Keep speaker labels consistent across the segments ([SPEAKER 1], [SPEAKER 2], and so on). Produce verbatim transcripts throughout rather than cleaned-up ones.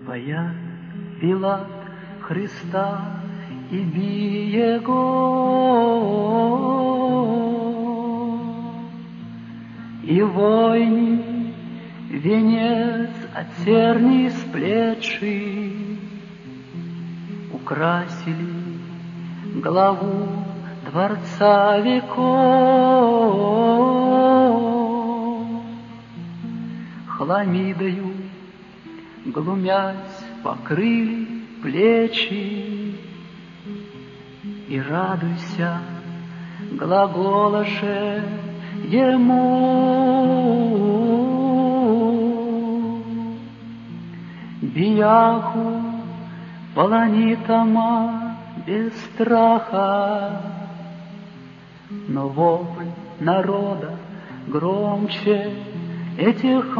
[SPEAKER 1] Твоя Пилат Христа и бije го, и войни венец от серни сплетший украсили главу дворца веков. Хламидою глумясь покрыли плечи, и радуйся, глаголаше ему. Бияху полонитама без страха, но вопль народа громче этих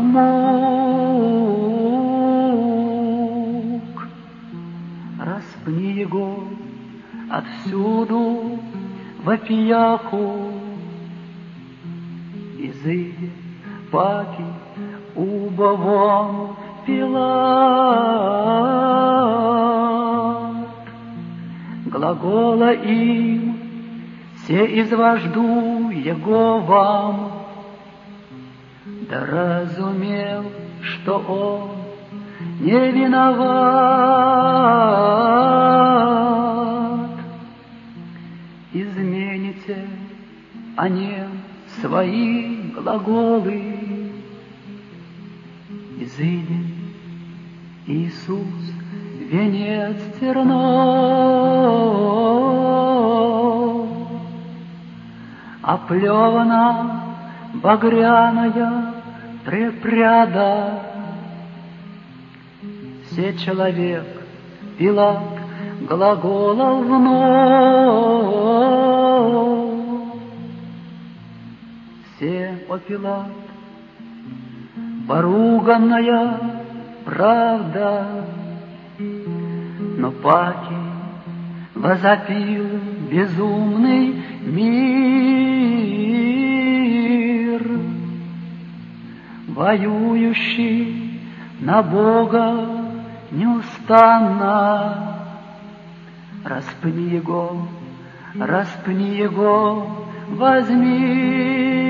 [SPEAKER 1] мук. Распни его отсюду вопияху, изыди паки убовом Пилат. Глагола им все извожду его вам, да разумел, что он не виноват. Измените они свои глаголы, изыди Иисус венец тернов, оплевана багряная препряда. Все человек Пилат глаголал вновь. Все, о Пилат, поруганная правда, но паки возопил безумный мир, воюющий на Бога неустанно. Распни его, распни его, возьми.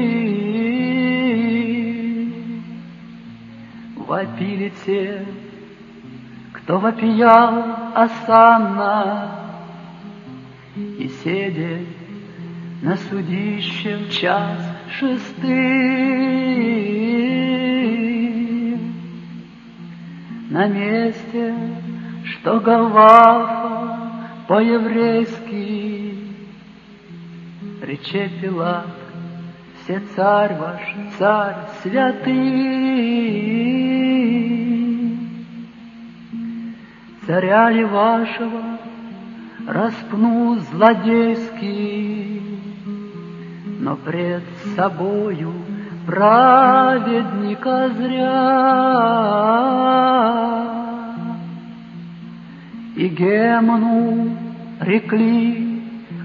[SPEAKER 1] Вопили те, кто вопиял осанна, и седе на судище в час шестый. На месте, что Голгофа по-еврейски, рече Пилат: все царь ваш, царь святый. Царя ли вашего распну злодейский, но пред собою праведника зря. И Гемну рекли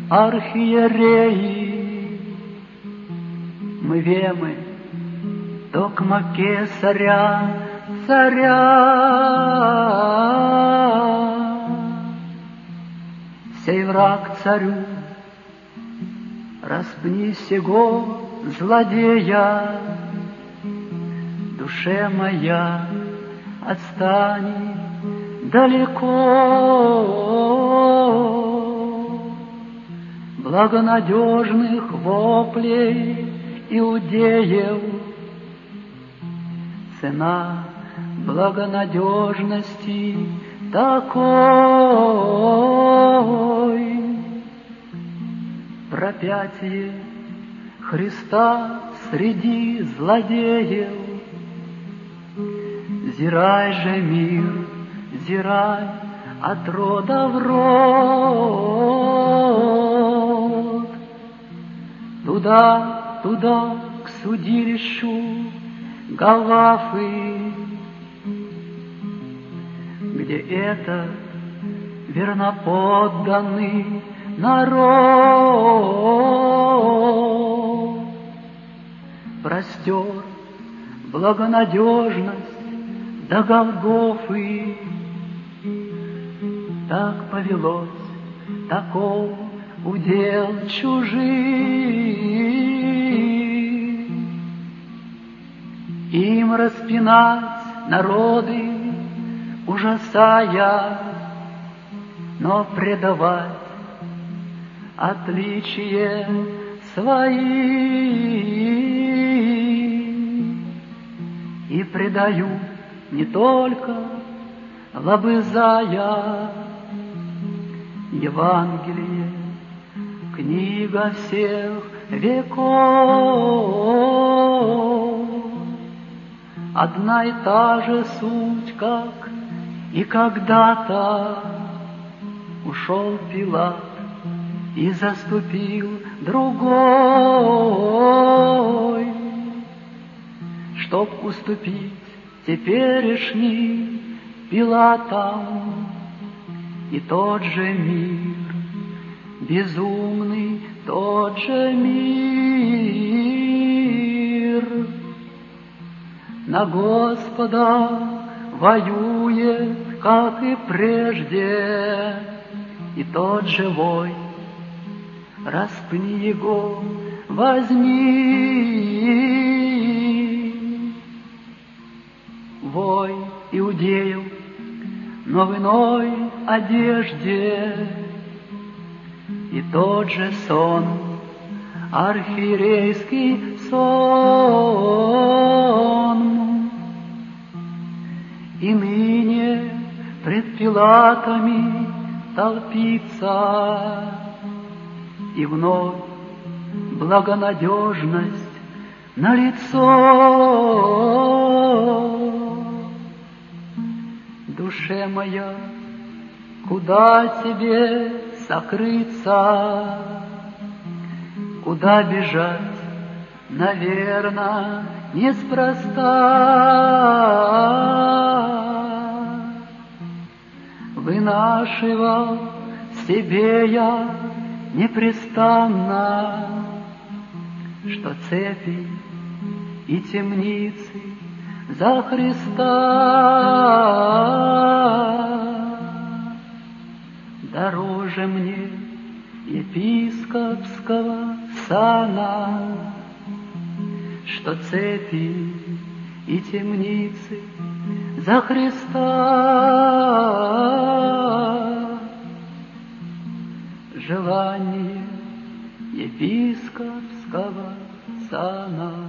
[SPEAKER 1] архиереи: мы вемы токмо кесаря царя. Сей враг царю, распни сего злодея. Душе моя, отстань далеко. Благонадежных воплей иудеев, цена благонадежности такой. Пропятие Христа среди злодеев. Зирай же, мир, зирай от рода в род. Туда, туда, к судилищу Голгофы, где этот верноподданный народ простер благонадежность до Голгофы. Так повелось, таков удел чужих. Им распинать народы, ужасая, но предавать отличие свои. И предаю не только лобызая Евангелие, книга всех веков. Одна и та же суть, как и когда-то ушел Пилат и заступил другой, чтоб уступить теперешним Пилатам. И тот же мир, безумный тот же мир, на Господа воюет, как и прежде, и тот же вой, распни его, возьми. Вой иудеев, но в иной одежде, и тот же сон, архиерейский сон. И ныне пред Пилатами толпится, и вновь благонадежность налицо. Душе моя, куда тебе сокрыться, куда бежать, наверно, неспроста. Вынашивал себе я непрестанно, что цепи и темницы за Христа. Дороже мне епископского сана, что цепи и темницы за Христа. Желание епископского сана.